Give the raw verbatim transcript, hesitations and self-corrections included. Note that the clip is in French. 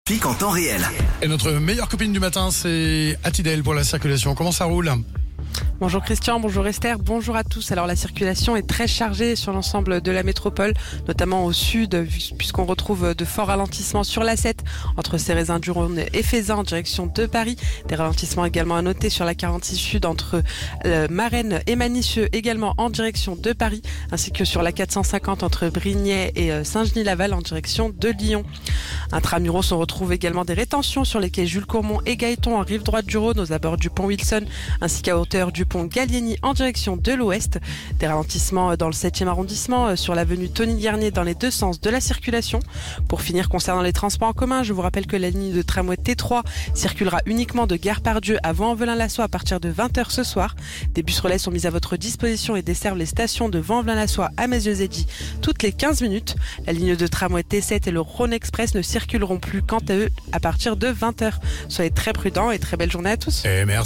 trafic en temps réel. Et notre meilleure copine du matin, c'est Atidel pour la circulation. Comment ça roule ? Bonjour Christian, bonjour Esther, bonjour à tous. Alors la circulation est très chargée sur l'ensemble de la métropole, notamment au sud, puisqu'on retrouve de forts ralentissements sur l'A sept entre Cérézin-du-Rhône et Fézin en direction de Paris. Des ralentissements également à noter sur la quarante-six sud entre euh, Marennes et Manicieux, également en direction de Paris, ainsi que sur la quatre cent cinquante entre Brignais et euh, Saint-Genis-Laval en direction de Lyon. Intramuros, on retrouve également des rétentions sur les quais Jules Courmont et Gaëton en rive droite du Rhône, aux abords du pont Wilson, ainsi qu'à hauteur du pont Gallieni en direction de l'ouest. Des ralentissements dans le septième arrondissement sur l'avenue Tony-Garnier dans les deux sens de la circulation. Pour finir, concernant les transports en commun, je vous rappelle que la ligne de tramway T trois circulera uniquement de Gare Pardieu à Vaux-en-Velin-la-Soie à partir de vingt heures ce soir. Des bus relais sont mis à votre disposition et desservent les stations de Vaux-en-Velin-la-Soie à Mézieux-Zeddy toutes les quinze minutes. La ligne de tramway T sept et le Rhône Express ne circuleront plus quant à eux à partir de vingt heures. Soyez très prudents et très belle journée à tous. Et merci.